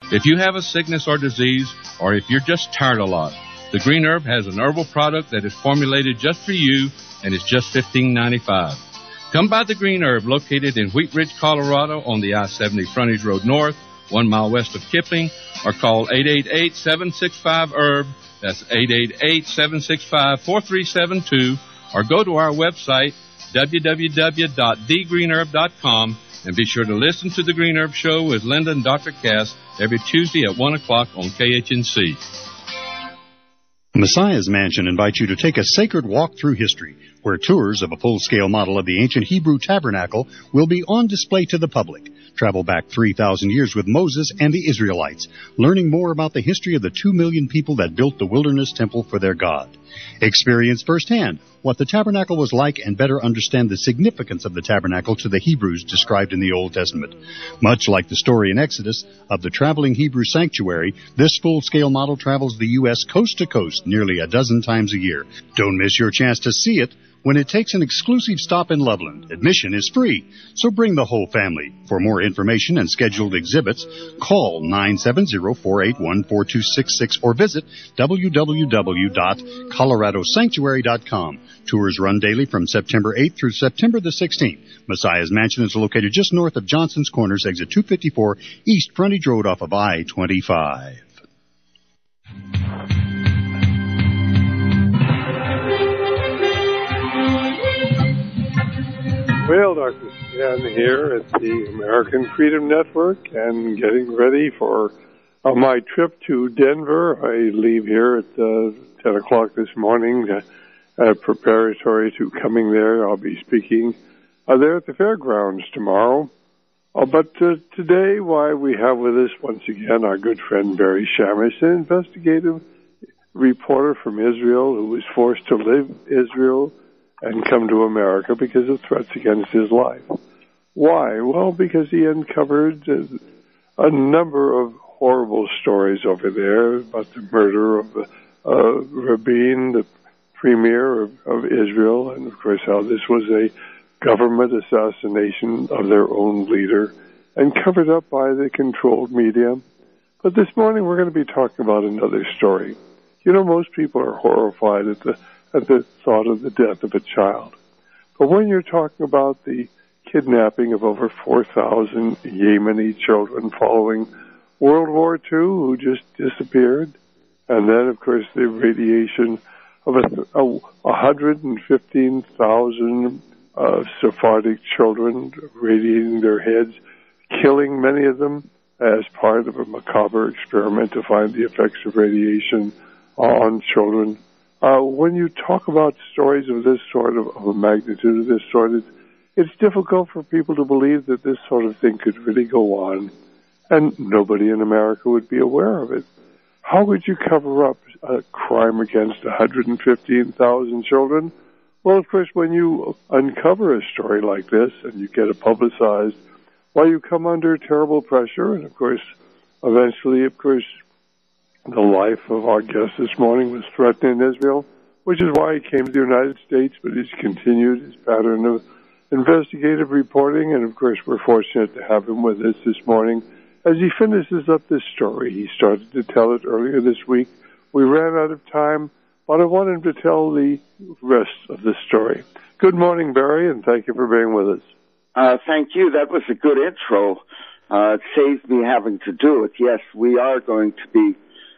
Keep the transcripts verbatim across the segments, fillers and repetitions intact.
If you have a sickness or disease, or if you're just tired a lot, the Green Herb has an herbal product that is formulated just for you, and it's just fifteen ninety-five. Come by the Green Herb, located in Wheat Ridge, Colorado, on the I seventy Frontage Road North, one mile west of Kipling, or call eight eight eight, seven six five, herb. That's eight eight eight, seven six five, four three seven two, or go to our website, w w w dot the green herb dot com, and be sure to listen to The Green Herb Show with Linda and Doctor Cass every Tuesday at one o'clock on K H N C. Messiah's Mansion invites you to take a sacred walk through history, where tours of a full-scale model of the ancient Hebrew tabernacle will be on display to the public. Travel back three thousand years with Moses and the Israelites, learning more about the history of the two million people that built the wilderness temple for their God. Experience firsthand what the tabernacle was like and better understand the significance of the tabernacle to the Hebrews described in the Old Testament. Much like the story in Exodus of the traveling Hebrew sanctuary, this full-scale model travels the U S coast to coast nearly a dozen times a year. Don't miss your chance to see it when it takes an exclusive stop in Loveland. Admission is free, so bring the whole family. For more information and scheduled exhibits, call nine seven zero, four eight one, four two six six or visit w w w dot colorado sanctuary dot com. Tours run daily from September eighth through September the sixteenth. Messiah's Mansion is located just north of Johnson's Corners, exit two fifty-four, East Frontage Road off of I twenty-five. Well, Doctor Stan here at the American Freedom Network and getting ready for uh, my trip to Denver. I leave here at uh, ten o'clock this morning, uh, uh, preparatory to coming there. I'll be speaking uh, there at the fairgrounds tomorrow. Uh, but uh, today, why we have with us once again our good friend Barry Shamish, an investigative reporter from Israel who was forced to leave Israel and come to America because of threats against his life. Why? Well, because he uncovered a, a number of horrible stories over there about the murder of uh, Rabin, the premier of, of Israel, and of course how this was a government assassination of their own leader and covered up by the controlled media. But this morning we're going to be talking about another story. You know, most people are horrified at the at the thought of the death of a child. But when you're talking about the kidnapping of over four thousand Yemeni children following World War Two who just disappeared, and then, of course, the radiation of a, a, one hundred fifteen thousand uh, Sephardic children radiating their heads, killing many of them as part of a macabre experiment to find the effects of radiation on children. Uh, when you talk about stories of this sort, of, of a magnitude of this sort, it's, it's difficult for people to believe that this sort of thing could really go on, and nobody in America would be aware of it. How would you cover up a crime against one hundred fifteen thousand children? Well, of course, when you uncover a story like this and you get it publicized, well, you come under terrible pressure, and of course, eventually, of course, the life of our guest this morning was threatened in Israel, which is why he came to the United States, but he's continued his pattern of investigative reporting, and of course we're fortunate to have him with us this morning as he finishes up this story. He started to tell it earlier this week. We ran out of time, but I want him to tell the rest of the story. Good morning, Barry, and thank you for being with us. Uh, thank you. That was a good intro. Uh, it saved me having to do it. Yes, we are going to be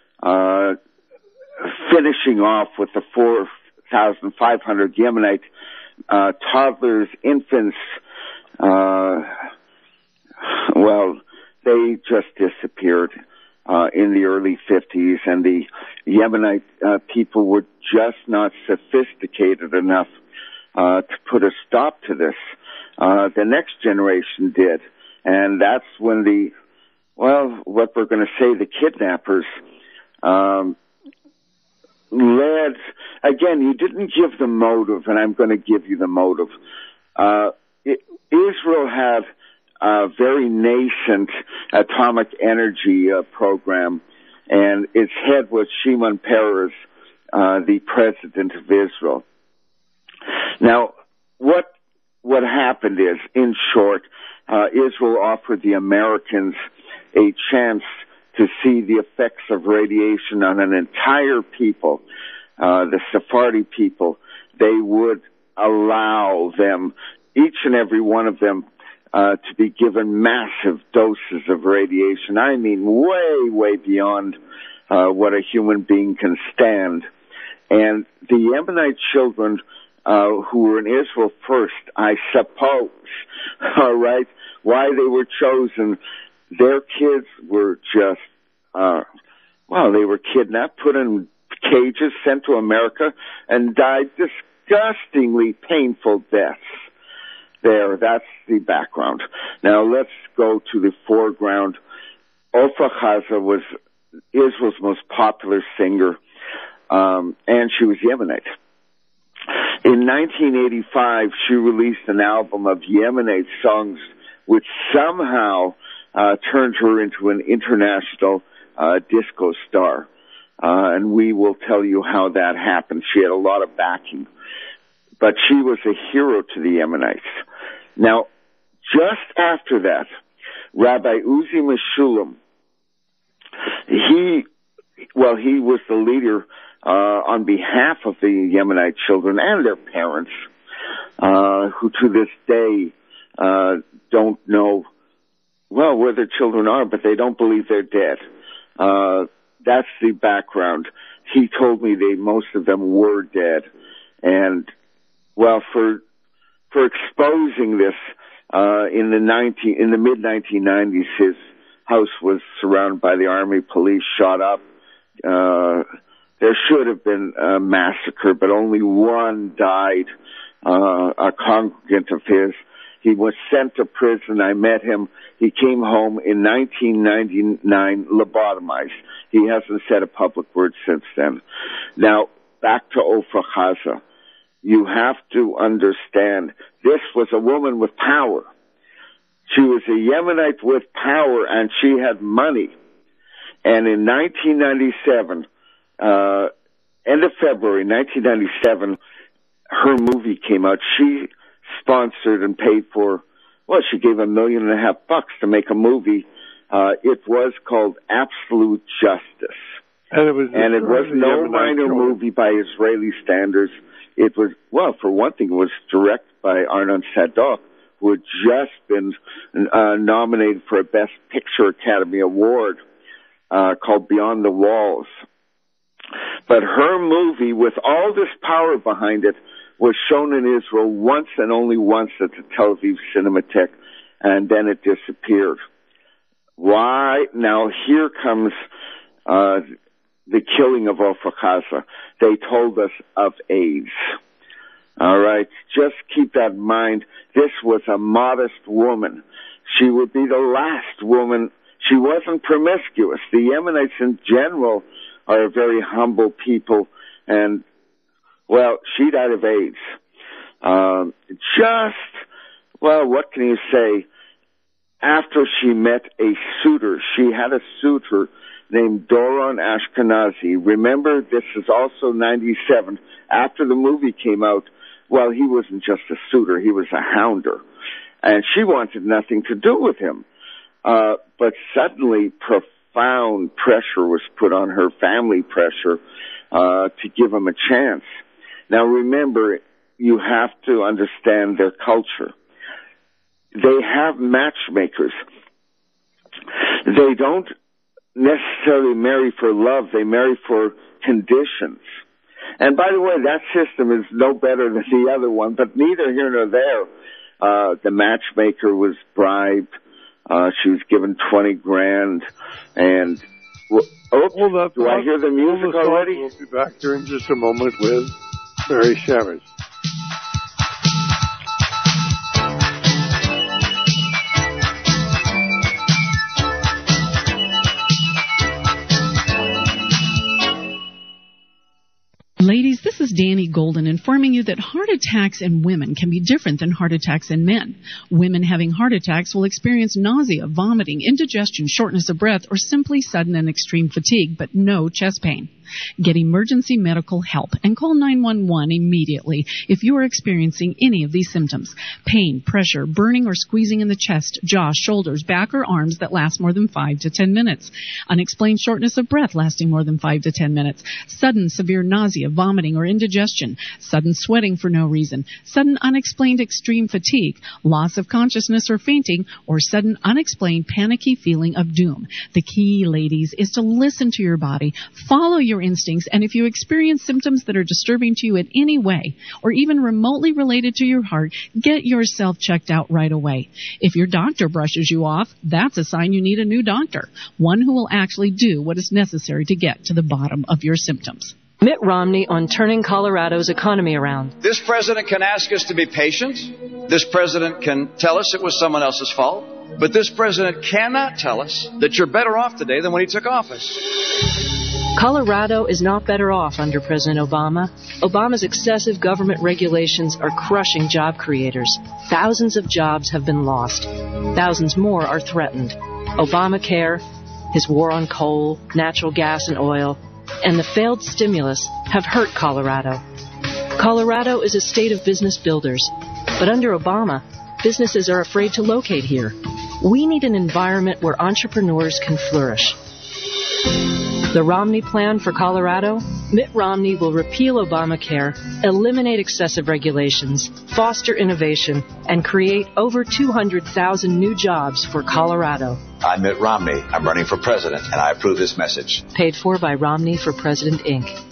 Uh, finishing off with the four thousand five hundred Yemenite uh, toddlers, infants. Uh, well, they just disappeared uh, in the early fifties, and the Yemenite uh, people were just not sophisticated enough uh, to put a stop to this. Uh, the next generation did, and that's when the, well, what we're going to say, the kidnappers Um, led, again, you didn't give the motive, and I'm going to give you the motive. Uh, it, Israel had a very nascent atomic energy uh, program, and its head was Shimon Peres, uh, the president of Israel. Now, what, what happened is, in short, uh, Israel offered the Americans a chance to see the effects of radiation on an entire people, uh, the Sephardi people, they would allow them, each and every one of them, uh, to be given massive doses of radiation. I mean, way, way beyond uh, what a human being can stand. And the Yemenite children uh, who were in Israel first, I suppose, all right, why they were chosen, their kids were just, uh, well, they were kidnapped, put in cages, sent to America, and died disgustingly painful deaths. There, that's the background. Now let's go to the foreground. Ofra Haza was Israel's most popular singer, um, and she was Yemenite. In nineteen eighty-five, she released an album of Yemenite songs, which somehow uh, turned her into an international uh, disco star. Uh, and we will tell you how that happened. She had a lot of backing. But she was a hero to the Yemenites. Now, just after that, Rabbi Uzi Meshulam, he, well, he was the leader uh, on behalf of the Yemenite children and their parents, uh, who to this day uh, don't know, well, where their children are, but they don't believe they're dead. Uh, that's the background. He told me they, most of them were dead. And, well, for for exposing this, uh, in the nineteen, in the mid nineteen nineties, his house was surrounded by the army, police shot up. Uh, there should have been a massacre, but only one died, uh, a congregant of his. He was sent to prison. I met him. He came home in nineteen ninety-nine, lobotomized. He hasn't said a public word since then. Now, back to Ofra Haza. You have to understand, this was a woman with power. She was a Yemenite with power, and she had money. And in nineteen ninety-seven, uh, end of February nineteen ninety-seven, her movie came out. She sponsored and paid for, well, she gave a million and a half bucks to make a movie. Uh, it was called Absolute Justice. And it was, and it was no minor movie by Israeli standards. It was, well, for one thing, it was directed by Arnon Sadok, who had just been uh, nominated for a Best Picture Academy Award uh, called Beyond the Walls. But her movie, with all this power behind it, was shown in Israel once and only once at the Tel Aviv Cinematheque, and then it disappeared. Why? Now, here comes uh, the killing of Ofra Haza. They told us of AIDS. All right? Just keep that in mind. This was a modest woman. She would be the last woman. She wasn't promiscuous. The Yemenites in general are a very humble people, and well, she died of AIDS. Um, just, well, what can you say? After she met a suitor, she had a suitor named Doron Ashkenazi. Remember, this is also ninety-seven. After the movie came out, well, he wasn't just a suitor, he was a hounder. And she wanted nothing to do with him. Uh, but suddenly, profound pressure was put on her, family pressure, uh, to give him a chance. Now remember, you have to understand their culture. They have matchmakers. They don't necessarily marry for love, they marry for conditions. And by the way, that system is no better than the other one, but neither here nor there. Uh, the matchmaker was bribed, uh, she was given twenty grand, and, well, oh, hold up, do I hear the music already? We'll be back here in just a moment with Barry Shammers. Ladies, this is Danny Golden informing you that heart attacks in women can be different than heart attacks in men. Women having heart attacks will experience nausea, vomiting, indigestion, shortness of breath, or simply sudden and extreme fatigue, but no chest pain. Get emergency medical help and call nine one one immediately if you are experiencing any of these symptoms. Pain, pressure, burning or squeezing in the chest, jaw, shoulders, back, or arms that last more than five to ten minutes. Unexplained shortness of breath lasting more than five to ten minutes. Sudden severe nausea, vomiting, or indigestion. Sudden sweating for no reason. Sudden unexplained extreme fatigue. Loss of consciousness or fainting. Or sudden unexplained panicky feeling of doom. The key, ladies, is to listen to your body. Follow your instincts, and if you experience symptoms that are disturbing to you in any way, or even remotely related to your heart, get yourself checked out right away. If your doctor brushes you off, that's a sign you need a new doctor, one who will actually do what is necessary to get to the bottom of your symptoms. Mitt Romney on turning Colorado's economy around. This president can ask us to be patient. This president can tell us it was someone else's fault. But this president cannot tell us that you're better off today than when he took office. Colorado is not better off under President Obama. Obama's excessive government regulations are crushing job creators. Thousands of jobs have been lost. Thousands more are threatened. Obamacare, his war on coal, natural gas and oil, and the failed stimulus have hurt Colorado. Colorado is a state of business builders, but under Obama, businesses are afraid to locate here. We need an environment where entrepreneurs can flourish. The Romney Plan for Colorado? Mitt Romney will repeal Obamacare, eliminate excessive regulations, foster innovation, and create over two hundred thousand new jobs for Colorado. I'm Mitt Romney. I'm running for president, and I approve this message. Paid for by Romney for President, Incorporated.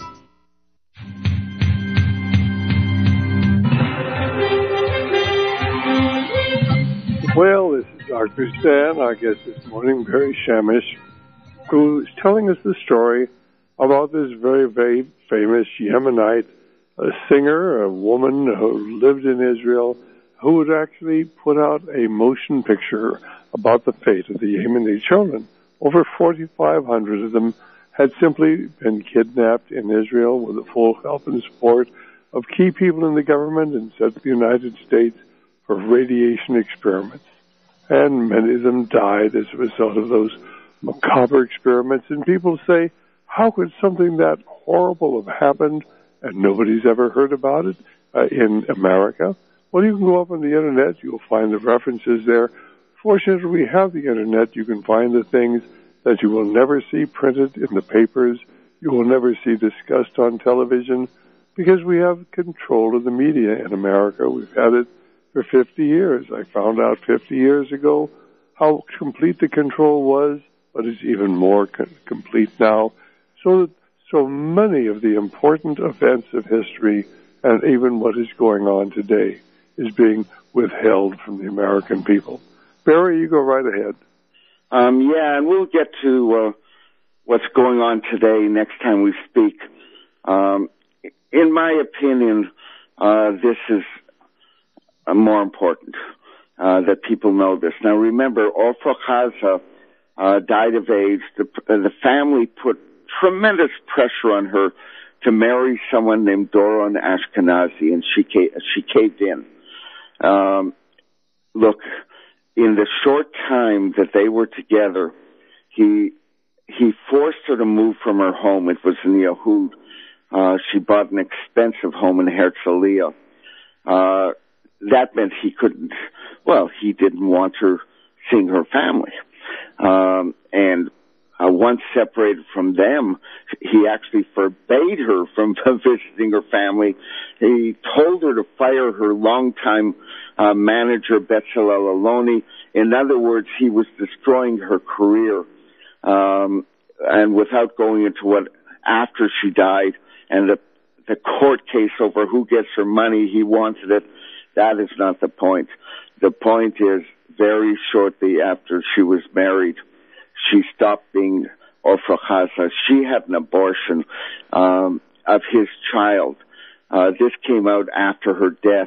Well, this is Doctor Stan, our guest this morning, Barry Shamish, who is telling us the story about this very, very famous Yemenite a singer, a woman who lived in Israel, who had actually put out a motion picture about the fate of the Yemeni children. Over forty-five hundred of them had simply been kidnapped in Israel with the full help and support of key people in the government and sent to the United States for radiation experiments. And many of them died as a result of those macabre experiments. And people say, how could something that horrible have happened and nobody's ever heard about it uh, in America? Well, you can go up on the Internet. You'll find the references there. Fortunately, we have the Internet. You can find the things that you will never see printed in the papers. You will never see discussed on television because we have control of the media in America. We've had it for fifty years. I found out fifty years ago how complete the control was, but it's even more co- complete now. So that so many of the important events of history and even what is going on today is being withheld from the American people. Barry, you go right ahead. Um, yeah, and we'll get to uh, what's going on today next time we speak. Um, in my opinion, uh, this is uh, more important uh, that people know this. Now, remember, Ofra Haza uh, died of AIDS. The, uh, the family put tremendous pressure on her to marry someone named Doron Ashkenazi, and she ca- she caved in. Um, look, in the short time that they were together, he he forced her to move from her home. It was in Yehud. Uh, she bought an expensive home in Herzliya. Uh, that meant he couldn't, well, he didn't want her seeing her family. Um, and uh, once separated from them, he actually forbade her from visiting her family. He told her to fire her longtime uh, manager, Bezalel Aloni. In other words, he was destroying her career. Um, and without going into what after she died and the, the court case over who gets her money, he wanted it. That is not the point. The point is, very shortly after she was married, she stopped being Ofra Haza. She had an abortion um, of his child. Uh, this came out after her death.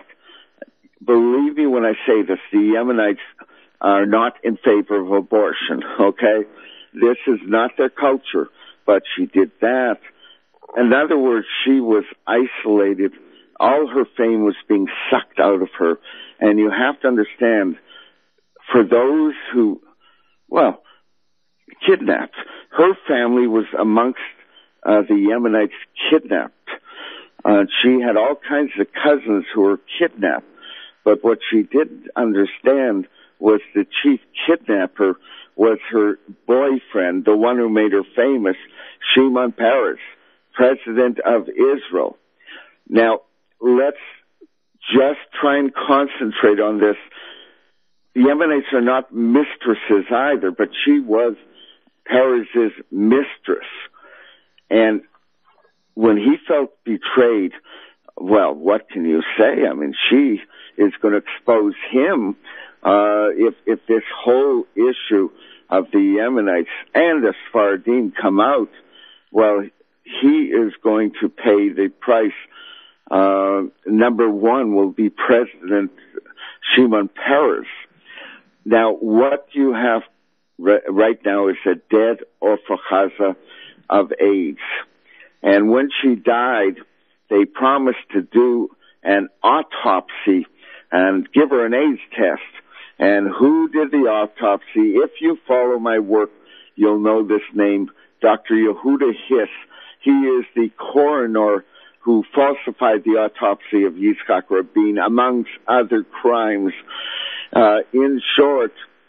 Believe me when I say this, the Yemenites are not in favor of abortion, okay? This is not their culture, but she did that. in other words, she was isolated. All her fame was being sucked out of her. And you have to understand, for those who, well, kidnapped, her family was amongst uh, the Yemenites kidnapped. Uh, she had all kinds of cousins who were kidnapped. But what she didn't understand was the chief kidnapper was her boyfriend, the one who made her famous, Shimon Peres, president of Israel. Now, let's just try and concentrate on this. The Yemenites are not mistresses either, but she was Peres' mistress. And when he felt betrayed, well, what can you say? I mean, she is going to expose him uh, if if this whole issue of the Yemenites and the Sephardim come out. Well, he is going to pay the price. Uh, number one will be President Shimon Peres. Now, what you have re- right now is a dead Ofra Haza of AIDS. And when she died, they promised to do an autopsy and give her an AIDS test. And who did the autopsy? If you follow my work, you'll know this name, Doctor Yehuda Hiss. He is the coroner who falsified the autopsy of Yitzhak Rabin, amongst other crimes. Uh, in short,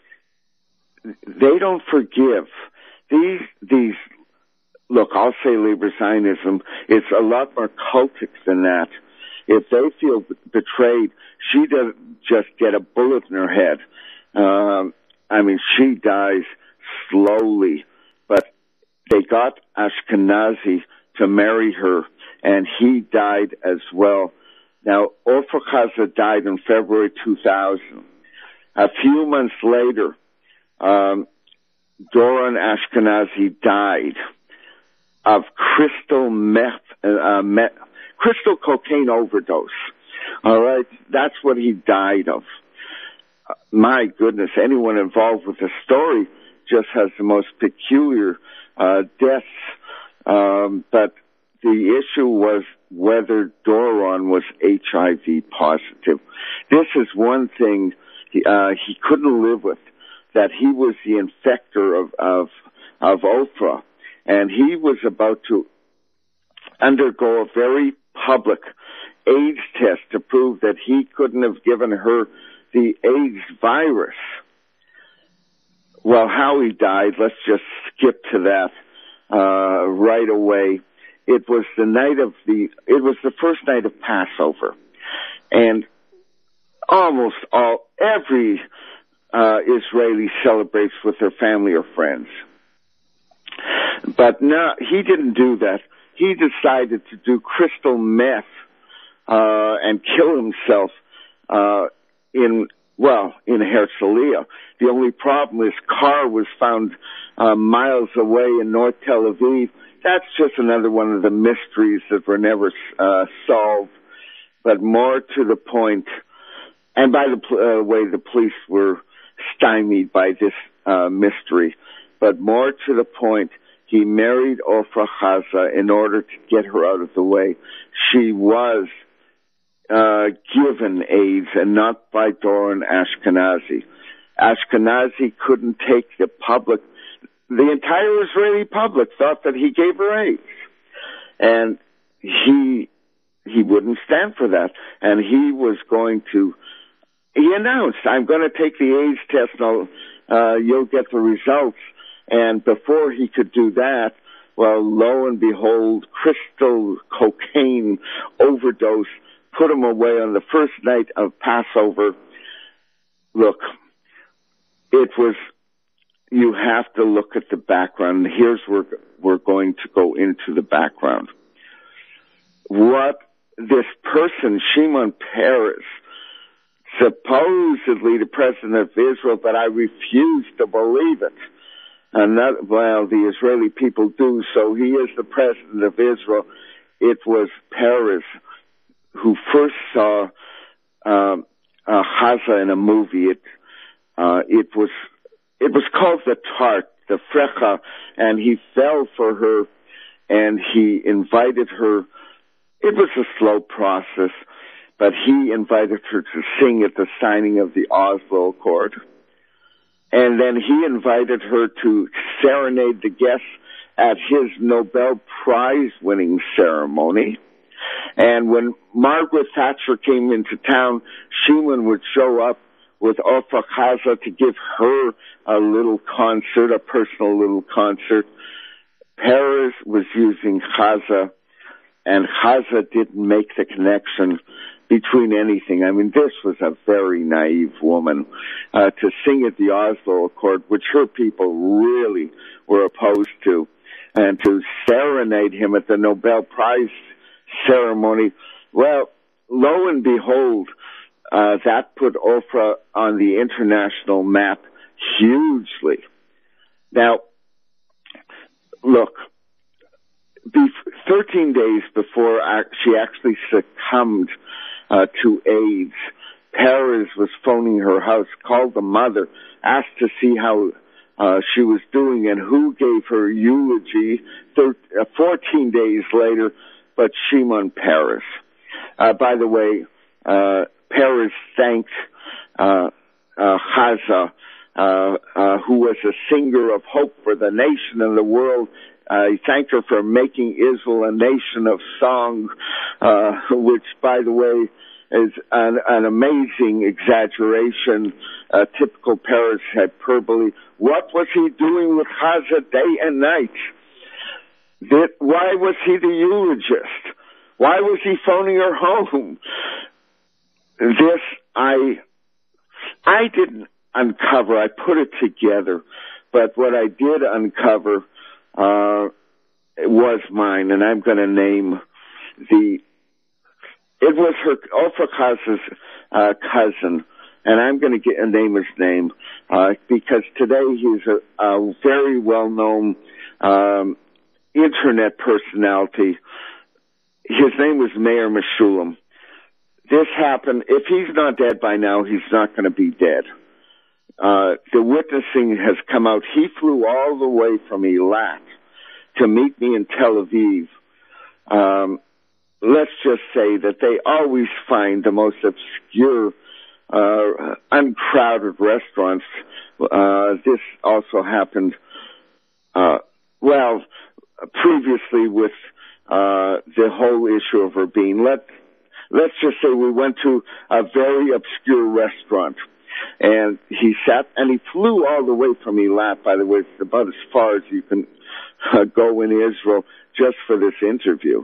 they don't forgive. These, these, look, I'll say Labor Zionism, it's a lot more cultic than that. If they feel betrayed, she doesn't just get a bullet in her head. Um, I mean, she dies slowly, but they got Ashkenazi to marry her, and he died as well. Now, Ofra Haza died in February two thousand. A few months later, um, Doron Ashkenazi died of crystal meth, uh, meth, crystal cocaine overdose. All right, that's what he died of. Uh, my goodness, anyone involved with the story just has the most peculiar uh, deaths. Um, but the issue was whether Doron was H I V positive. This is one thing he, uh, he couldn't live with, that he was the infector of, of, of Ofra. And he was about to undergo a very public AIDS test to prove that he couldn't have given her the AIDS virus. Well, how he died, let's just skip to that uh, right away. It was the night of the, it was the first night of Passover. And almost all, every uh, Israeli celebrates with their family or friends. But no, he didn't do that. He decided to do crystal meth uh, and kill himself uh, in, well, in Herzliya. The only problem, his car was found uh, miles away in North Tel Aviv. That's just another one of the mysteries that were never uh, solved. But more to the point, and by the uh, way, the police were stymied by this uh, mystery. But more to the point, he married Ofra Haza in order to get her out of the way. She was uh, given AIDS, and not by Doron Ashkenazi. Ashkenazi couldn't take the public. The entire Israeli public thought that he gave her AIDS. And he he wouldn't stand for that. And he was going to, he announced, I'm going to take the AIDS test and I'll, uh, you'll get the results. And before he could do that, well, lo and behold, crystal cocaine overdose put him away on the first night of Passover. Look, it was, you have to look at the background. Here's where we're going to go into the background. What this person, Shimon Peres, supposedly the president of Israel, but I refuse to believe it. And that, well, the Israeli people do, so he is the president of Israel. It was Peres who first saw um, uh, Haza in a movie. It, uh, it was, it was called The Tart, the Frecha, and he fell for her and he invited her. It was a slow process, but he invited her to sing at the signing of the Oslo Accord. And then he invited her to serenade the guests at his Nobel Prize-winning ceremony. And when Margaret Thatcher came into town, Schumann would show up with Ofra Chazza to give her a little concert, a personal little concert. Peres was using Chazza, and Chazza didn't make the connection between anything. I mean, this was a very naive woman uh, to sing at the Oslo Accord, which her people really were opposed to, and to serenade him at the Nobel Prize ceremony. Well, lo and behold, uh, that put Ofra on the international map hugely. Now, look, thirteen days before she actually succumbed uh, to AIDS, Peres was phoning her house, called the mother, asked to see how uh, she was doing and who gave her eulogy thir- uh, fourteen days later, but Shimon Peres. Uh, by the way, uh, Peres thanked uh, uh, Chazza, uh, uh, who was a singer of hope for the nation and the world. Uh, he thanked her for making Israel a nation of song, uh, which, by the way, is an, an amazing exaggeration, uh, typical Peres hyperbole. What was he doing with Chazza day and night? That, why was he the eulogist? Why was he phoning her home? This, I, I didn't uncover. I put it together. But what I did uncover uh, was mine, and I'm going to name the, it was her, Ofra Chazza's uh, cousin, and I'm going to get a name his name, uh, because today he's a, a very well-known um, internet personality. His name was Meir Meshulam. This happened, if he's not dead by now, he's not going to be dead. Uh, the witnessing has come out. He flew all the way from Eilat to meet me in Tel Aviv. Um, let's just say that they always find the most obscure, uh, uncrowded restaurants. Uh, this also happened, uh, well, previously with, uh, the whole issue of Rabin. Let, let's just say we went to a very obscure restaurant. And he sat, and he flew all the way from Eilat, by the way. It's about as far as you can uh, go in Israel just for this interview.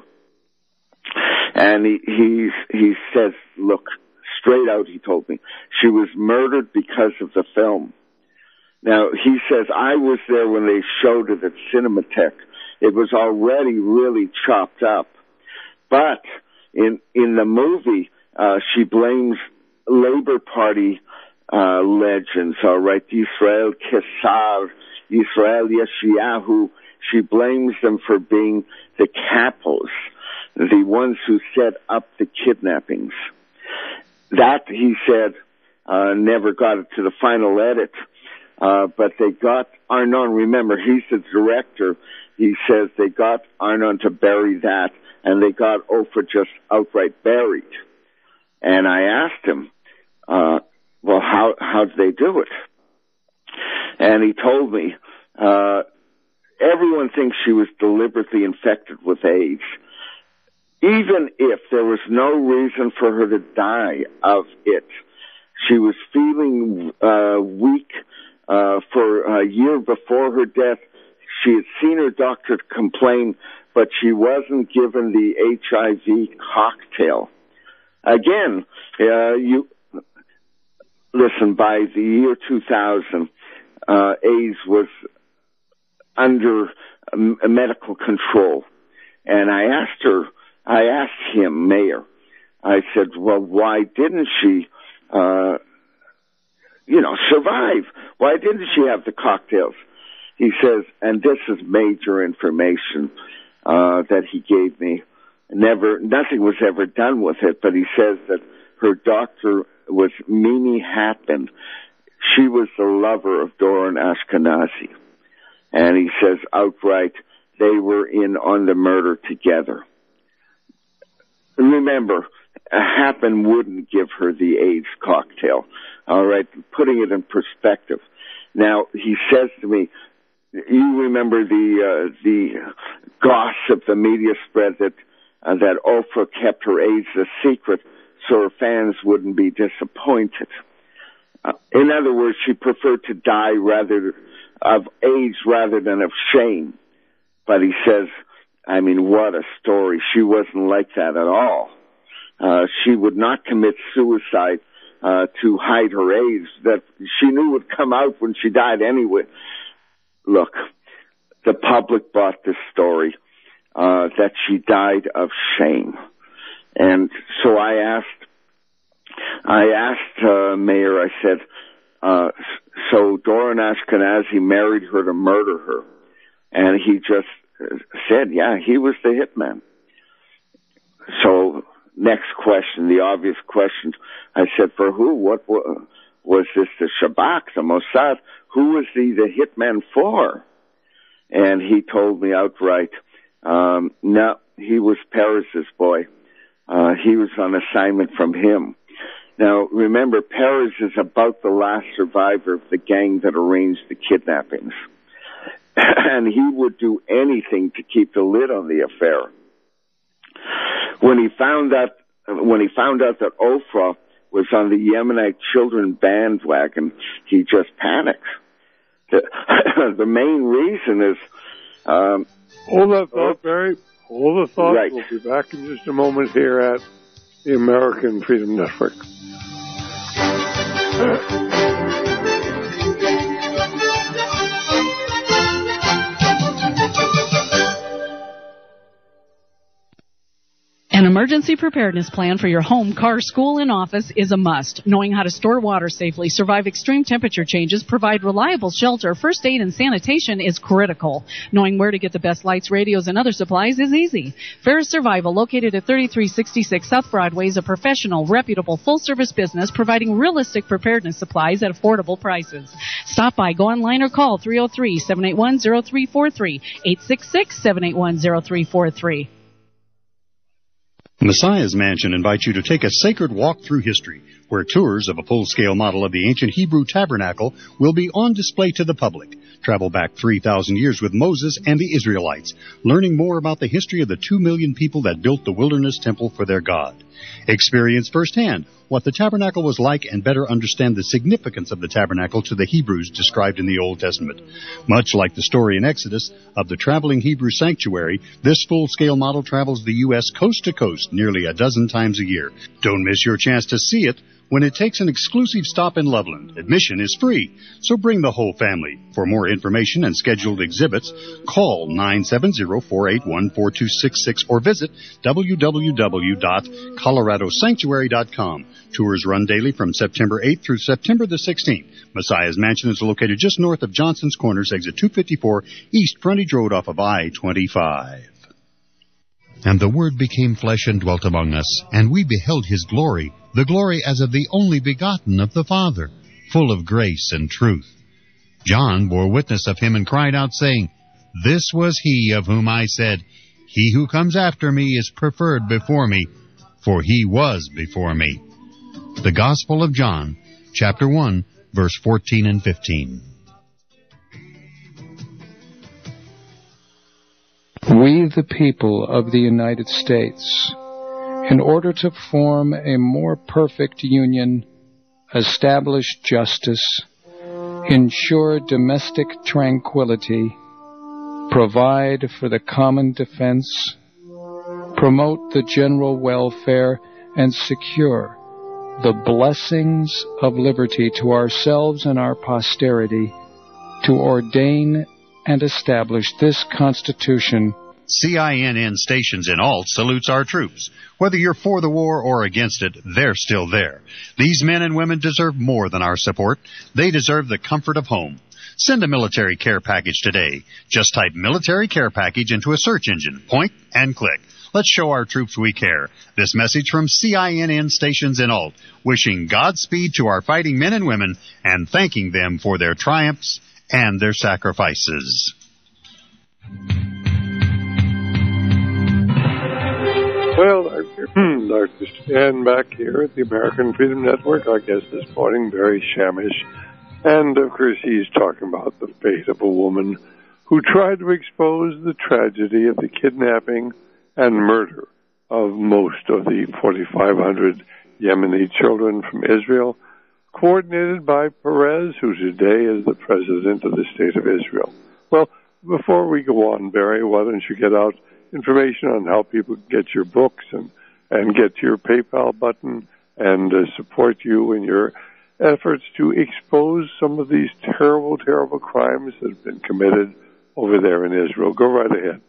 And he, he, he says, look, straight out, he told me, she was murdered because of the film. Now, he says, I was there when they showed it at Cinematheque. It was already really chopped up. But in, in the movie, uh, she blames Labor Party Uh, legends, all right, Yisrael Kesar, Yisrael Yeshayahu. She blames them for being the capos, the ones who set up the kidnappings. That, he said, uh, never got it to the final edit, uh, but they got Arnon, remember, he's the director, he says they got Arnon to bury that, and they got Ofra just outright buried. And I asked him, uh, well, how, how did they do it? And he told me, uh, everyone thinks she was deliberately infected with AIDS. Even if there was no reason for her to die of it, she was feeling, uh, weak, uh, for a year before her death. She had seen her doctor complain, but she wasn't given the H I V cocktail. Again, uh, you, listen, by the year two thousand, uh, AIDS was under um, medical control. And I asked her, I asked him, Mayor, I said, well, why didn't she, uh, you know, survive? Why didn't she have the cocktails? He says, and this is major information, uh, that he gave me. Never, nothing was ever done with it, but he says that her doctor was Mimi Hatman. She was the lover of Doron Ashkenazi. And he says outright, they were in on the murder together. Remember, Happen wouldn't give her the AIDS cocktail. All right, putting it in perspective. Now, he says to me, you remember the uh, the gossip, the media spread that uh, that Oprah kept her AIDS a secret so her fans wouldn't be disappointed. Uh, in other words, she preferred to die rather of AIDS rather than of shame. But he says, I mean, what a story. She wasn't like that at all. Uh, she would not commit suicide uh, to hide her AIDS that she knew would come out when she died anyway. Look, the public bought this story uh, that she died of shame. And so I asked, I asked uh, Mayer, I said, uh, so Doron Ashkenazi married her to murder her. And he just said, yeah, he was the hitman. So next question, the obvious question, I said, for who? What was this, the Shabak, the Mossad? Who was he the hitman for? And he told me outright, um, no, he was Perez's boy. Uh, he was on assignment from him. Now, remember, Perez is about the last survivor of the gang that arranged the kidnappings. And he would do anything to keep the lid on the affair. When he found out, when he found out that Ofra was on the Yemenite children bandwagon, he just panicked. The, the main reason is... Um, Hold that thought, Barry. Hold the thought. Right. We'll be back in just a moment here at the American Freedom Network. An emergency preparedness plan for your home, car, school, and office is a must. Knowing how to store water safely, survive extreme temperature changes, provide reliable shelter, first aid, and sanitation is critical. Knowing where to get the best lights, radios, and other supplies is easy. Ferris Survival, located at thirty-three sixty-six South Broadway, is a professional, reputable, full-service business providing realistic preparedness supplies at affordable prices. Stop by, go online, or call three oh three, seven eight one, oh three four three, eight six six, seven eight one, oh three four three. Messiah's Mansion invites you to take a sacred walk through history, where tours of a full-scale model of the ancient Hebrew tabernacle will be on display to the public. Travel back three thousand years with Moses and the Israelites, learning more about the history of the two million people that built the wilderness temple for their God. Experience firsthand what the tabernacle was like and better understand the significance of the tabernacle to the Hebrews described in the Old Testament. Much like the story in Exodus of the traveling Hebrew sanctuary, this full-scale model travels the U S coast to coast nearly a dozen times a year. Don't miss your chance to see it when it takes an exclusive stop in Loveland. Admission is free, so bring the whole family. For more information and scheduled exhibits, call nine seven zero, four eight one, four two six six or visit w w w dot colorado sanctuary dot com. Tours run daily from September eighth through September the sixteenth. Messiah's Mansion is located just north of Johnson's Corners, exit two fifty-four, East Frontage Road off of I twenty-five. And the Word became flesh and dwelt among us, and we beheld his glory, the glory as of the only begotten of the Father, full of grace and truth. John bore witness of him and cried out, saying, This was he of whom I said, He who comes after me is preferred before me, for he was before me. The Gospel of John, chapter one, verse fourteen and fifteen. We, the people of the United States, in order to form a more perfect union, establish justice, ensure domestic tranquility, provide for the common defense, promote the general welfare, and secure the blessings of liberty to ourselves and our posterity, to ordain and establish this Constitution. C I N N Stations in Alt salutes our troops. Whether you're for the war or against it, they're still there. These men and women deserve more than our support. They deserve the comfort of home. Send a military care package today. Just type military care package into a search engine. Point and click. Let's show our troops we care. This message from C I N N Stations in Alt, wishing Godspeed to our fighting men and women and thanking them for their triumphs and their sacrifices. Well, Doctor Doctor Stan back here at the American Freedom Network. Our guest this morning, Barry Shamish. And, of course, he's talking about the fate of a woman who tried to expose the tragedy of the kidnapping and murder of most of the forty-five hundred Yemeni children from Israel, coordinated by Perez, who today is the president of the State of Israel. Well, before we go on, Barry, why don't you get out information on how people can get your books and, and get to your PayPal button and uh, support you in your efforts to expose some of these terrible, terrible crimes that have been committed over there in Israel. Go right ahead.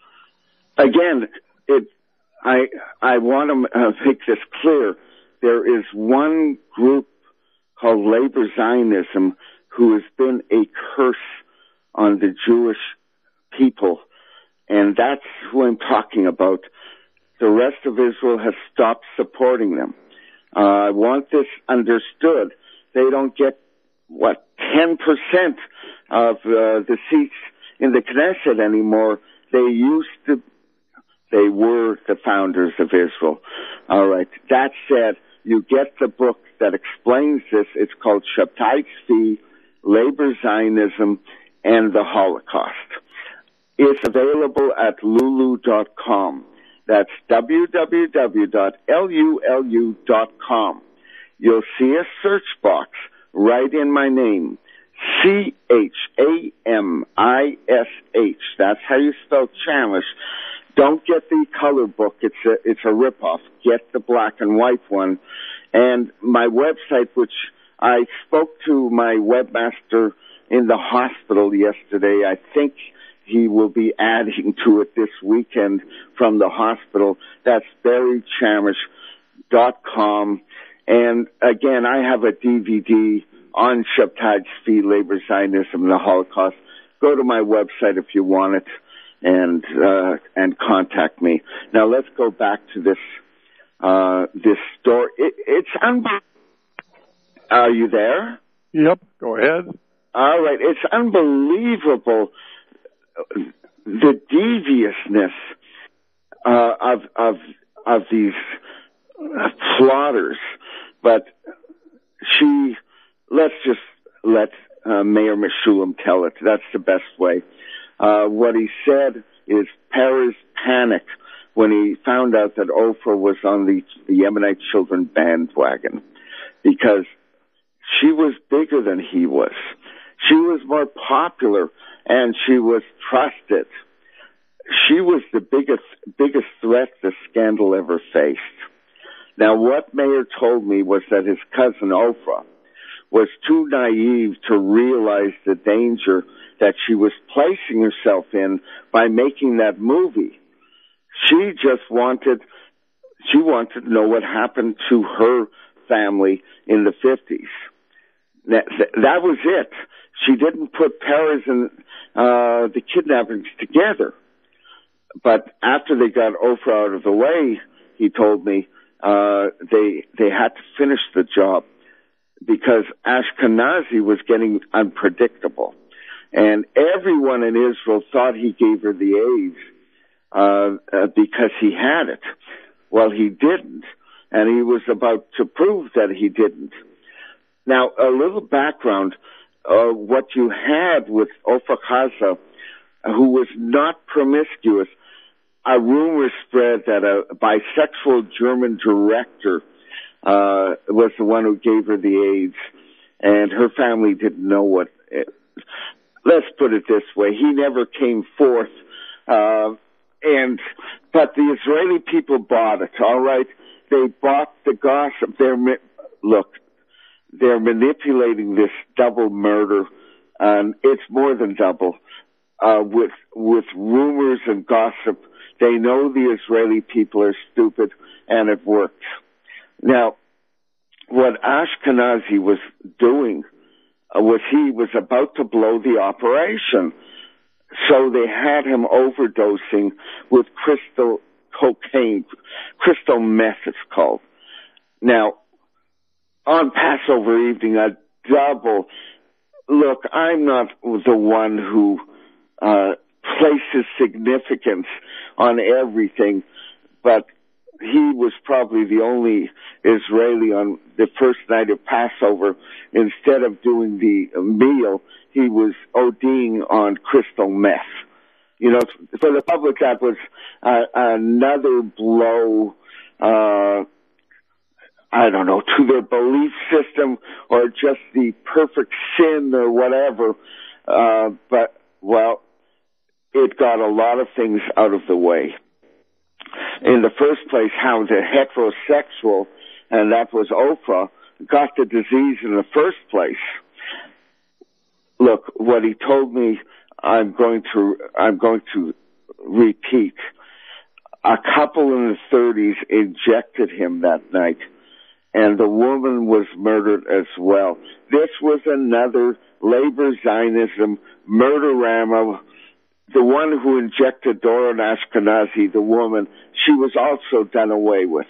Again, it, I, I want to uh, make this clear. There is one group called Labor Zionism who has been a curse on the Jewish people. And that's who I'm talking about. The rest of Israel has stopped supporting them. Uh, I want this understood. They don't get, what, ten percent of uh, the seats in the Knesset anymore. They used to, they were the founders of Israel. All right. That said, you get the book that explains this. It's called Shabtai Tzvi, Labor Zionism, and the Holocaust. It's available at lulu dot com. That's w w w dot lulu dot com. You'll see a search box right in my name. C H A M I S H. That's how you spell Chamish. Don't get the color book. It's a, it's a ripoff. Get the black and white one. And my website, which I spoke to my webmaster in the hospital yesterday, I think he will be adding to it this weekend from the hospital. That's barry chamish dot com. And again, I have a D V D on Shabtai Tzvi, Labor Zionism, and the Holocaust. Go to my website if you want it and, uh, and contact me. Now let's go back to this, uh, this story. It, it's unbelievable. Are you there? Yep, go ahead. All right. It's unbelievable. The deviousness uh, of of of these plotters, but she let's just let uh, Mayor Meshulam tell it. That's the best way. Uh, what he said is Perez panicked when he found out that Oprah was on the, the Yemenite children bandwagon because she was bigger than he was. She was more popular, and she was trusted. She was the biggest biggest threat the scandal ever faced. Now, what Mayor told me was that his cousin Oprah was too naive to realize the danger that she was placing herself in by making that movie. She just wanted, she wanted to know what happened to her family in the fifties. That, that was it. She didn't put Perez and uh, the kidnappings together. But after they got Oprah out of the way, he told me, uh, they they had to finish the job because Ashkenazi was getting unpredictable. And everyone in Israel thought he gave her the AIDS uh, uh, because he had it. Well, he didn't. And he was about to prove that he didn't. Now, a little background. Uh, what you had with Ofer Haza, who was not promiscuous, a rumor spread that a bisexual German director uh, was the one who gave her the AIDS, and her family didn't know what. It, let's put it this way: he never came forth, uh, and but the Israeli people bought it. All right, they bought the gossip. They're look. They're manipulating this double murder, and it's more than double, uh, with, with rumors and gossip. They know the Israeli people are stupid, and it worked. Now, what Ashkenazi was doing uh, was he was about to blow the operation. So they had him overdosing with crystal cocaine, crystal meth it's called. Now, on Passover evening, a double. Look, I'm not the one who uh places significance on everything, but he was probably the only Israeli on the first night of Passover. Instead of doing the meal, he was ODing on crystal meth. You know, for the public, that was uh, another blow, uh, I don't know, to their belief system or just the perfect sin or whatever. Uh, but, well, it got a lot of things out of the way. In the first place, how the heterosexual, and that was Oprah, got the disease in the first place. Look, what he told me, I'm going to, I'm going to repeat. A couple in the thirties injected him that night, and the woman was murdered as well. This was another labor Zionism murderama. The one who injected Doron Ashkenazi, the woman, she was also done away with.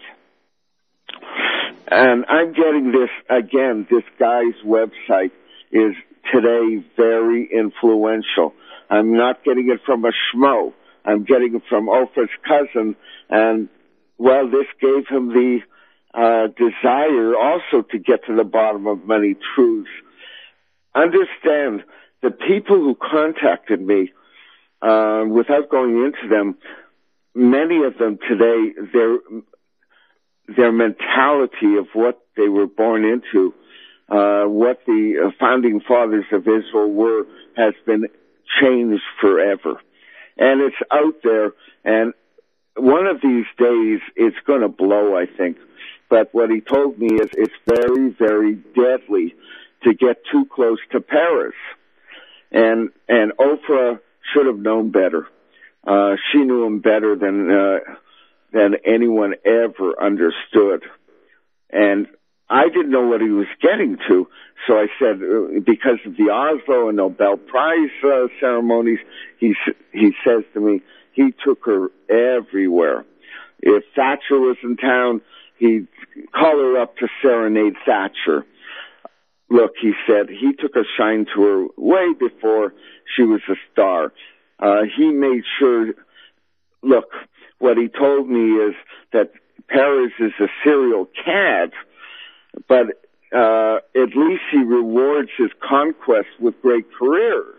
And I'm getting this, again, this guy's website is today very influential. I'm not getting it from a schmo. I'm getting it from Oprah's cousin. And, well, this gave him the uh, desire also to get to the bottom of many truths. Understand, the people who contacted me, Uh, without going into them, many of them today, their their mentality of what they were born into, uh, what the uh, founding fathers of Israel were, has been changed forever. And it's out there, and one of these days it's going to blow, I think. But what he told me is it's very, very deadly to get too close to Paris. And, and Oprah should have known better. Uh, she knew him better than, uh, than anyone ever understood. And I didn't know what he was getting to. So I said, uh, because of the Oslo and Nobel Prize uh, ceremonies, he, he says to me, he took her everywhere. If Thatcher was in town, he'd call her up to serenade Thatcher. Look, he said, he took a shine to her way before she was a star. Uh, he made sure, look, what he told me is that Peres is a serial cad, but uh, at least he rewards his conquest with great careers.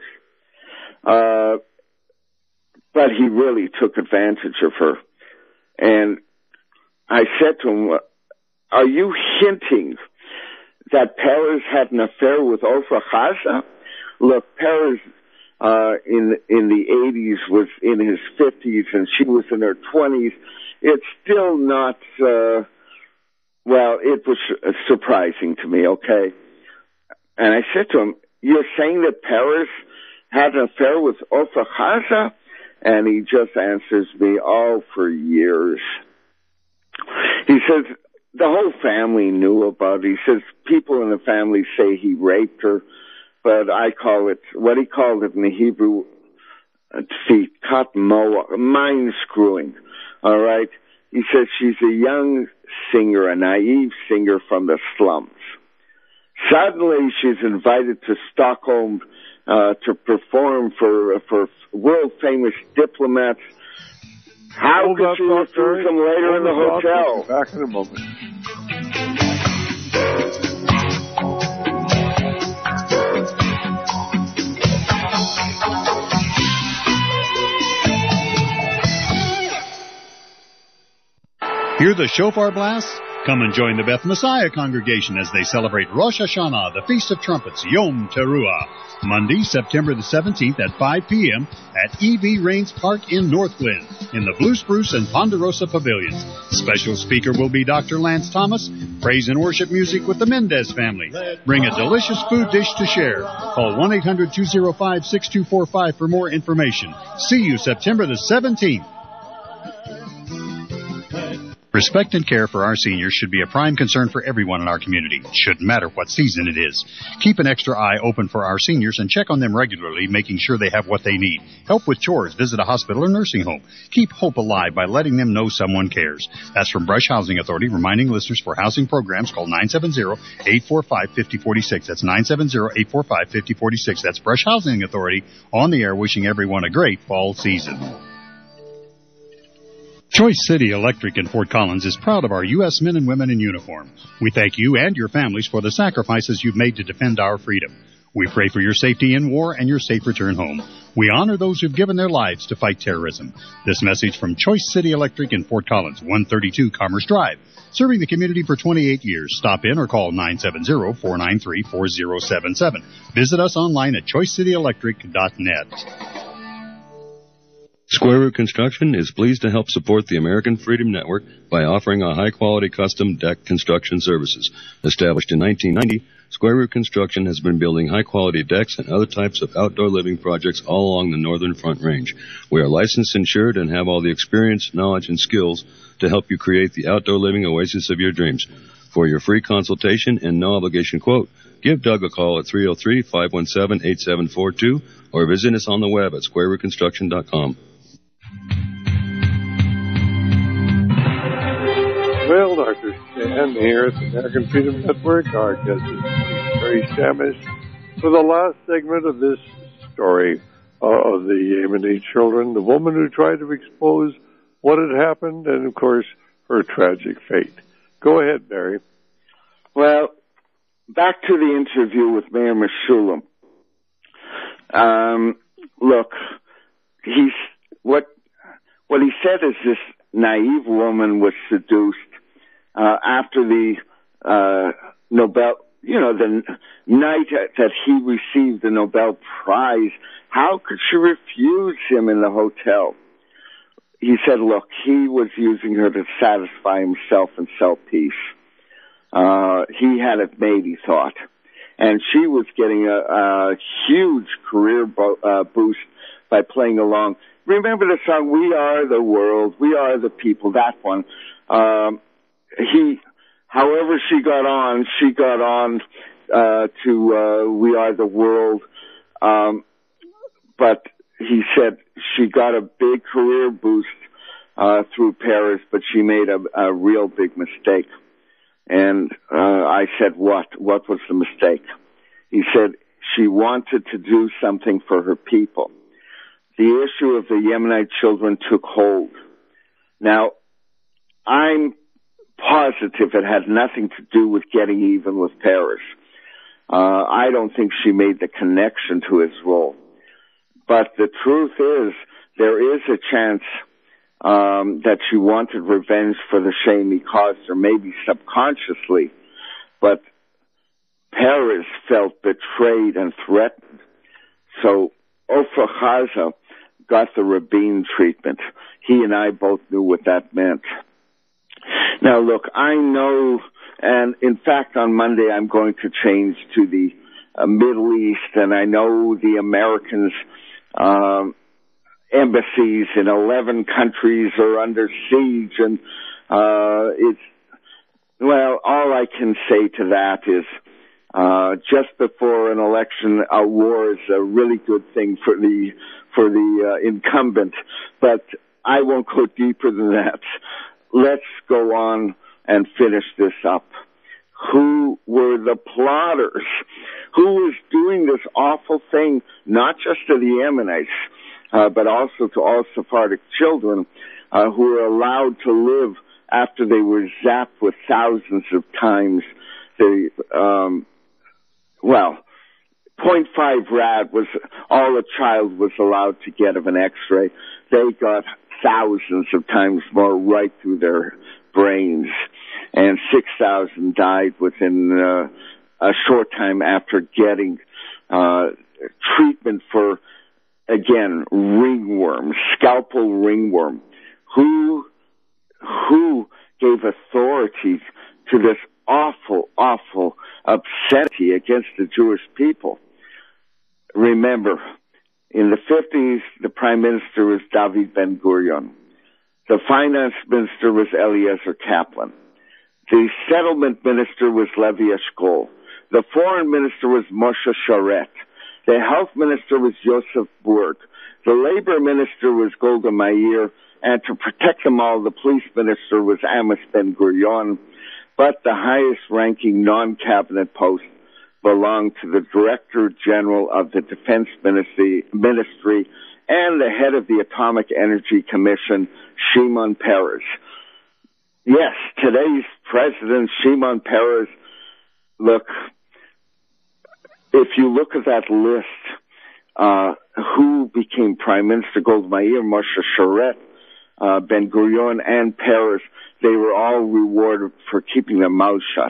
Uh, but he really took advantage of her. And I said to him, are you hinting that Peres had an affair with Ofra Haza? Look, Peres uh, in in the eighties was in his fifties and she was in her twenties. It's still not, uh, well, it was surprising to me, okay? And I said to him, you're saying that Peres had an affair with Ofra Haza? And he just answers me, oh, for years. He says, the whole family knew about it. He says people in the family say he raped her, but I call it, what he called it in the Hebrew, tzidkat moa, mind screwing. All right? He says she's a young singer, a naive singer from the slums. Suddenly she's invited to Stockholm uh, to perform for for world famous diplomats. How Hold could up, she refuse them later Hold in the up, hotel? Back in a moment. Hear the shofar blasts? Come and join the Beth Messiah congregation as they celebrate Rosh Hashanah, the Feast of Trumpets, Yom Teruah, Monday, September the seventeenth at five p.m. at E V Rains Park in Northglenn in the Blue Spruce and Ponderosa Pavilions. Special speaker will be Doctor Lance Thomas. Praise and worship music with the Mendez family. Bring a delicious food dish to share. Call one eight hundred two oh five six two four five for more information. See you September the seventeenth. Respect and care for our seniors should be a prime concern for everyone in our community. It shouldn't matter what season it is. Keep an extra eye open for our seniors and check on them regularly, making sure they have what they need. Help with chores, visit a hospital or nursing home. Keep hope alive by letting them know someone cares. That's from Brush Housing Authority, reminding listeners for housing programs, call nine seven zero, eight four five, five zero four six. That's nine seven zero, eight four five, five zero four six. That's Brush Housing Authority on the air, wishing everyone a great fall season. Choice City Electric in Fort Collins is proud of our U S men and women in uniform. We thank you and your families for the sacrifices you've made to defend our freedom. We pray for your safety in war and your safe return home. We honor those who've given their lives to fight terrorism. This message from Choice City Electric in Fort Collins, one thirty-two Commerce Drive. Serving the community for twenty-eight years. Stop in or call nine seven zero, four nine three, four zero seven seven. Visit us online at choice city electric dot net. Square Root Construction is pleased to help support the American Freedom Network by offering a high-quality custom deck construction services. Established in nineteen ninety, Square Root Construction has been building high-quality decks and other types of outdoor living projects all along the Northern Front Range. We are licensed, insured, and have all the experience, knowledge, and skills to help you create the outdoor living oasis of your dreams. For your free consultation and no-obligation quote, give Doug a call at three oh three, five one seven, eight seven four two or visit us on the web at square root construction dot com. Well, Doctor Stan here at the American Freedom Network. Our guest is Barry Stamish for the last segment of this story uh, of the Yemeni children, the woman who tried to expose what had happened, and, of course, her tragic fate. Go ahead, Barry. Well, back to the interview with Mayor Meshulam. Um, look, he's what what he said is this naive woman was seduced uh, after the uh, Nobel, you know, the night that he received the Nobel Prize. How could she refuse him in the hotel? He said, look, he was using her to satisfy himself and sell peace. Uh, he had it made, he thought. And she was getting a, a huge career bo- uh, boost by playing along. Remember the song, We Are the World, We Are the People, that one. Um, he, however she got on, she got on uh, to uh, We Are the World. Um, but he said she got a big career boost uh, through Paris, but she made a, a real big mistake. And uh, I said, what? What was the mistake? He said she wanted to do something for her people. The issue of the Yemenite children took hold. Now, I'm positive it had nothing to do with getting even with Paris. Uh, I don't think she made the connection to his role. But the truth is, there is a chance um, that she wanted revenge for the shame he caused her, maybe subconsciously. But Paris felt betrayed and threatened. So Ofer Haza got the Rabin treatment. He and I both knew what that meant. Now, look, I know, and in fact, on Monday I'm going to change to the uh, Middle East, and I know the Americans' um, embassies in eleven countries are under siege, and uh, it's, well, all I can say to that is, Uh, just before an election, a war is a really good thing for the for the uh, incumbent, but I won't go deeper than that. Let's go on and finish this up. Who were the plotters? Who was doing this awful thing, not just to the Yemenites, uh, but also to all Sephardic children uh, who were allowed to live after they were zapped with thousands of times the um, Well, point five rad was all a child was allowed to get of an X-ray. They got thousands of times more right through their brains, and six thousand died within uh, a short time after getting uh, treatment for, again, ringworm, scalpel ringworm. Who, who gave authority to this awful, awful obscenity against the Jewish people? Remember, in the fifties, the prime minister was David Ben-Gurion. The finance minister was Eliezer Kaplan. The settlement minister was Levi Eshkol. The foreign minister was Moshe Sharet. The health minister was Yosef Burg. The labor minister was Golda Meir. And to protect them all, the police minister was Amos Ben-Gurion. But the highest-ranking non-cabinet post belonged to the Director General of the Defense Ministry, Ministry and the head of the Atomic Energy Commission, Shimon Peres. Yes, today's president, Shimon Peres, look, if you look at that list, uh, who became Prime Minister, Golda Meir, Moshe Sharet, uh, Ben Gurion, and Peres, they were all rewarded for keeping their mouths shut.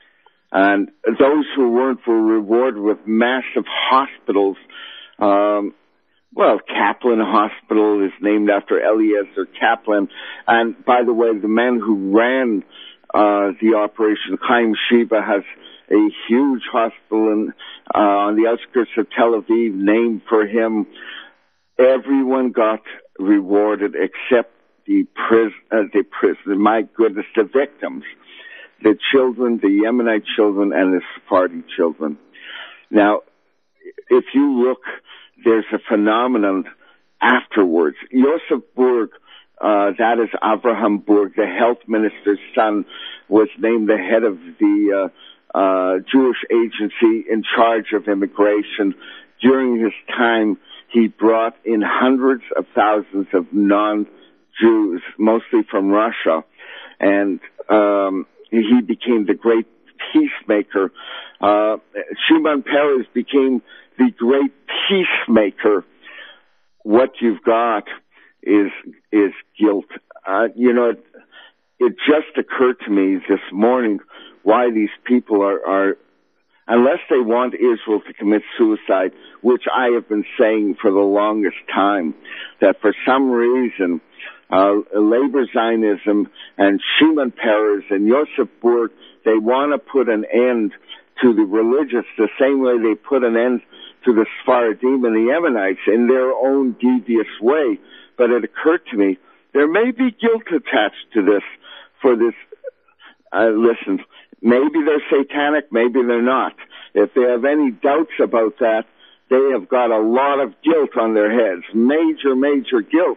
And those who weren't were rewarded with massive hospitals. Um, well, Kaplan Hospital is named after Eliezer Kaplan. And by the way, the man who ran uh, the operation, Chaim Shiva, has a huge hospital in, uh, on the outskirts of Tel Aviv named for him. Everyone got rewarded except the prison, uh, the prison, my goodness, the victims. The children, the Yemenite children, and the Sephardi children. Now, if you look, there's a phenomenon afterwards. Yosef Burg, uh, that is Avraham Burg, the health minister's son, was named the head of the uh, uh, Jewish agency in charge of immigration. During his time, he brought in hundreds of thousands of non-Jews, mostly from Russia, and um he became the great peacemaker. Uh, Shimon Peres became the great peacemaker. What you've got is, is guilt. Uh, you know, it, it just occurred to me this morning why these people are, are, unless they want Israel to commit suicide, which I have been saying for the longest time, that for some reason, Uh, labor Zionism and Shimon Peres and Yosef Burg, they want to put an end to the religious the same way they put an end to the Sephardim and the Yemenites in their own devious way. But it occurred to me, there may be guilt attached to this for this. Uh, listen, maybe they're satanic, maybe they're not. If they have any doubts about that, they have got a lot of guilt on their heads, major, major guilt.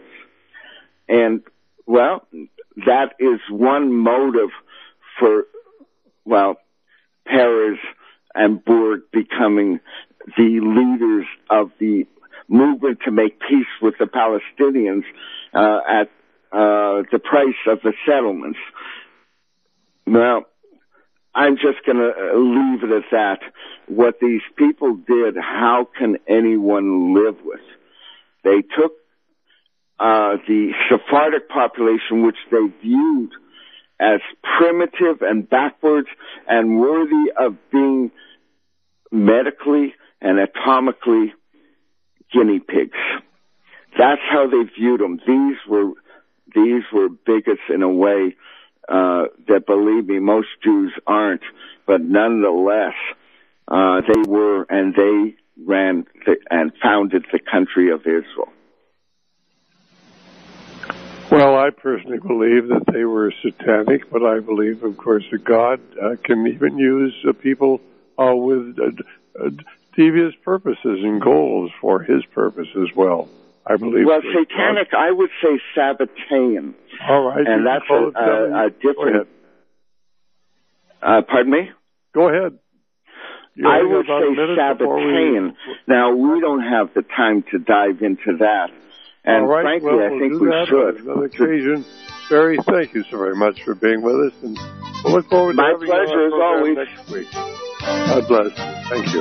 And, well, that is one motive for, well, Peres and Burg becoming the leaders of the movement to make peace with the Palestinians uh, at uh, the price of the settlements. Now, I'm just going to leave it at that. What these people did, how can anyone live with? They took Uh, the Sephardic population, which they viewed as primitive and backwards and worthy of being medically and atomically guinea pigs. That's how they viewed them. These were, these were bigots in a way, uh, that, believe me, most Jews aren't, but nonetheless, uh, they were, and they ran the, and founded the country of Israel. Well, I personally believe that they were satanic, but I believe, of course, that God uh, can even use uh, people uh, with uh, uh, devious purposes and goals for His purpose as well. I believe. Well, satanic, God. I would say Sabbatean. All right, and that's a, a, a different. Uh, pardon me? Go ahead. You I would say Sabbatean. We... Now, we don't have the time to dive into that. And All right, frankly, well, I we'll think do we that should. On another occasion. Barry, thank you so very much for being with us, and we'll look forward to My having pleasure, you on as always. next week. God bless you. Thank you.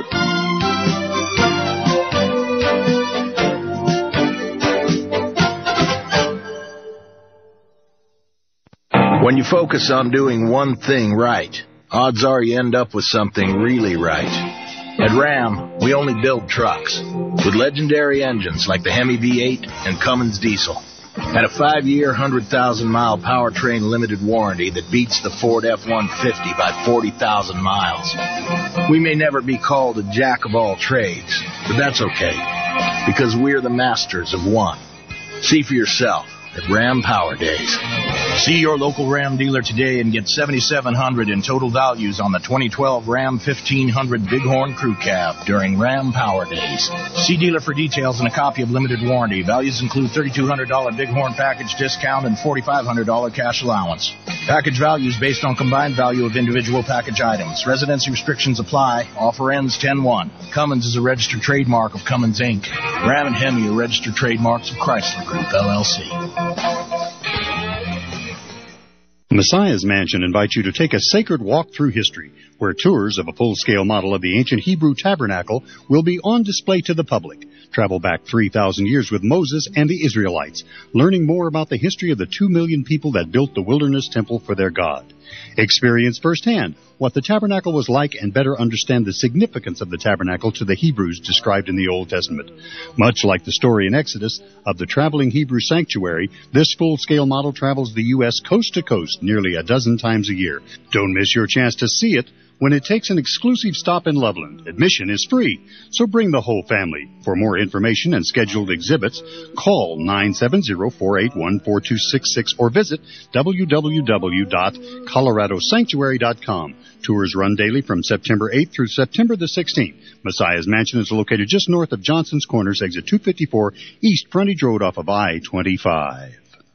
When you focus on doing one thing right, odds are you end up with something really right. At Ram, we only build trucks with legendary engines like the Hemi V eight and Cummins diesel. And a five-year, one hundred thousand mile powertrain limited warranty that beats the Ford F one fifty by forty thousand miles. We may never be called a jack of all trades, but that's okay, because we're the masters of one. See for yourself at Ram Power Days. See your local Ram dealer today and get seven thousand seven hundred dollars in total values on the twenty twelve Ram fifteen hundred Bighorn Crew Cab during Ram Power Days. See dealer for details and a copy of limited warranty. Values include three thousand two hundred dollars Bighorn package discount and four thousand five hundred dollars cash allowance. Package values based on combined value of individual package items. Residency restrictions apply. Offer ends ten one. Cummins is a registered trademark of Cummins, Incorporated. Ram and Hemi are registered trademarks of Chrysler Group, L L C. Messiah's Mansion invites you to take a sacred walk through history, where tours of a full-scale model of the ancient Hebrew tabernacle will be on display to the public. Travel back three thousand years with Moses and the Israelites, learning more about the history of the two million people that built the wilderness temple for their God. Experience firsthand what the tabernacle was like and better understand the significance of the tabernacle to the Hebrews described in the Old Testament. Much like the story in Exodus of the traveling Hebrew sanctuary, this full-scale model travels the U S coast to coast nearly a dozen times a year. Don't miss your chance to see it when it takes an exclusive stop in Loveland. Admission is free, so bring the whole family. For more information and scheduled exhibits, call nine seven zero, four eight one, four two six six or visit w w w dot colorado sanctuary dot com. Tours run daily from September eighth through September the sixteenth. Messiah's Mansion is located just north of Johnson's Corners, exit two fifty-four, East Frontage Road off of I twenty-five.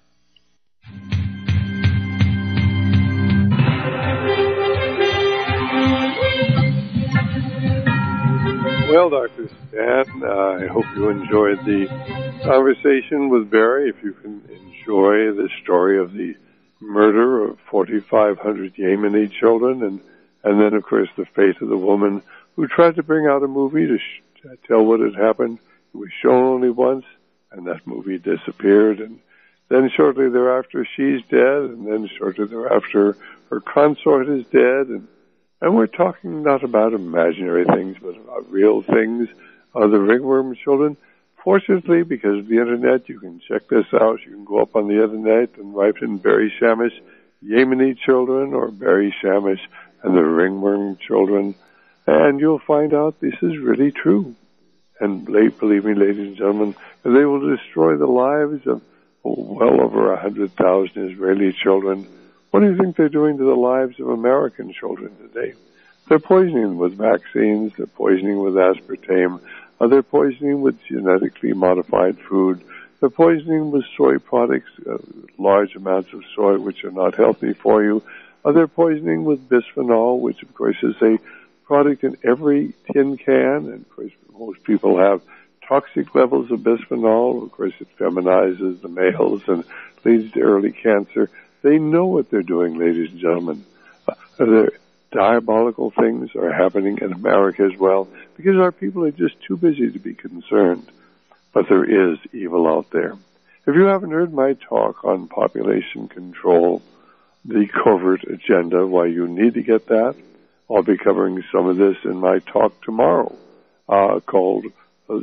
Well, Doctor Stan, uh, I hope you enjoyed the conversation with Barry. If you can enjoy the story of the murder of forty-five hundred Yemeni children, and, and then, of course, the fate of the woman who tried to bring out a movie to, sh- to tell what had happened. It was shown only once, and that movie disappeared. And then shortly thereafter, she's dead, and then shortly thereafter, her consort is dead, and And we're talking not about imaginary things, but about real things. Uh, the ringworm children, fortunately, because of the Internet, you can check this out. You can go up on the Internet and write in Barry Shamish, Yemeni children, or Barry Shamish and the ringworm children, and you'll find out this is really true. And believe me, ladies and gentlemen, they will destroy the lives of oh, well over one hundred thousand Israeli children. What do you think they're doing to the lives of American children today? They're poisoning them with vaccines. They're poisoning with aspartame. Uh, they're poisoning with genetically modified food. They're poisoning with soy products, uh, large amounts of soy, which are not healthy for you. Uh, they're poisoning with bisphenol, which, of course, is a product in every tin can. And, of course, most people have toxic levels of bisphenol. Of course, it feminizes the males and leads to early cancer. They know what they're doing, ladies and gentlemen. Uh, the diabolical things are happening in America as well, because our people are just too busy to be concerned. But there is evil out there. If you haven't heard my talk on population control, the covert agenda, why you need to get that, I'll be covering some of this in my talk tomorrow, uh, called uh,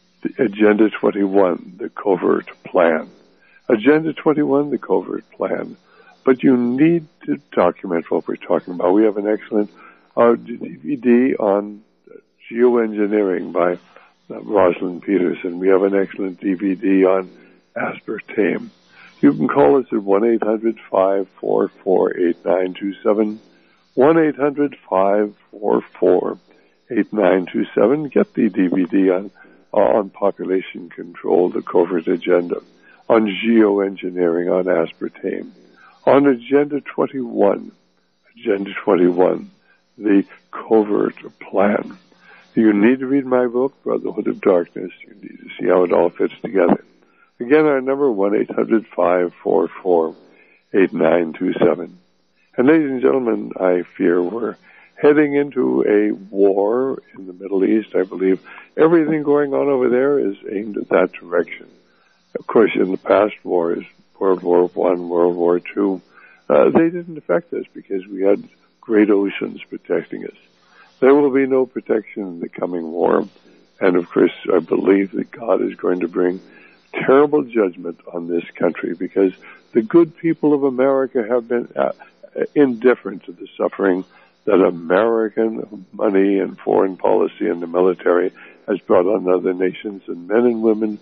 Agenda twenty-one, the Covert Plan. Agenda twenty-one, the Covert Plan. But you need to document what we're talking about. We have an excellent uh, D V D on geoengineering by uh, Rosalind Peterson. We have an excellent D V D on aspartame. You can call us at one eight hundred, five four four, eight nine two seven, one eight hundred, five four four, eight nine two seven. Get the D V D on, uh, on population control, the covert agenda, on geoengineering, on aspartame. On Agenda twenty-one, Agenda twenty-one, the Covert Plan. You need to read my book, Brotherhood of Darkness. You need to see how it all fits together. Again, our number, one eight hundred, five four four, eight nine two seven. And ladies and gentlemen, I fear we're heading into a war in the Middle East. I believe everything going on over there is aimed at that direction. Of course, in the past wars, World War One, World War Two, uh, they didn't affect us because we had great oceans protecting us. There will be no protection in the coming war. And of course, I believe that God is going to bring terrible judgment on this country because the good people of America have been uh, indifferent to the suffering that American money and foreign policy and the military has brought on other nations, and men and women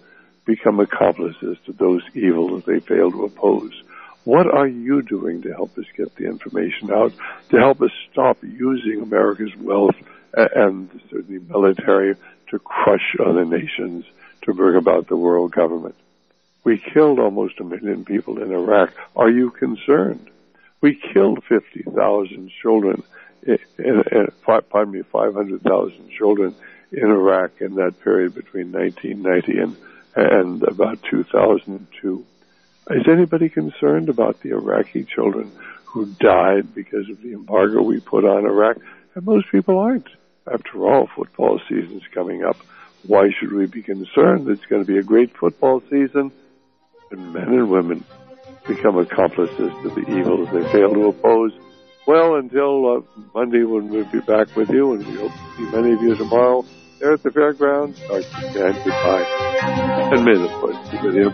become accomplices to those evils they fail to oppose. What are you doing to help us get the information out, to help us stop using America's wealth and certainly military to crush other nations to bring about the world government? We killed almost a million people in Iraq. Are you concerned? We killed fifty thousand children, in, in, in, pardon me, five hundred thousand children in Iraq in that period between nineteen ninety and, and about two thousand two. Is anybody concerned about the Iraqi children who died because of the embargo we put on Iraq? And most people aren't. After all, football season's coming up. Why should we be concerned? It's going to be a great football season, and men and women become accomplices to the evils they fail to oppose. Well, until uh, Monday when we'll be back with you, and we hope to see many of you tomorrow there at the fairgrounds. Start and goodbye. And may the Lord be with you.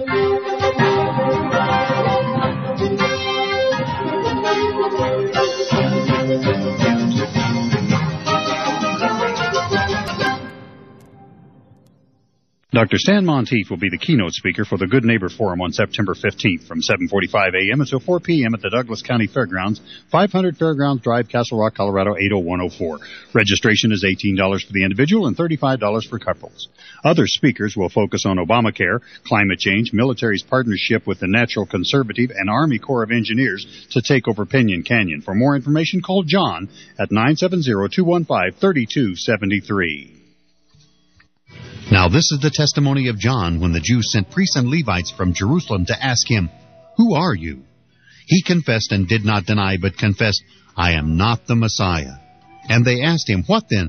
Doctor Stan Monteith will be the keynote speaker for the Good Neighbor Forum on September fifteenth from seven forty-five a.m. until four p.m. at the Douglas County Fairgrounds, five hundred Fairgrounds Drive, Castle Rock, Colorado, eight oh one oh four. Registration is eighteen dollars for the individual and thirty-five dollars for couples. Other speakers will focus on Obamacare, climate change, military's partnership with the Natural Conservative and Army Corps of Engineers to take over Pinyon Canyon. For more information, call John at nine seven zero, two one five, three two seven three. Now this is the testimony of John when the Jews sent priests and Levites from Jerusalem to ask him, "Who are you?" He confessed and did not deny, but confessed, "I am not the Messiah." And they asked him, "What then?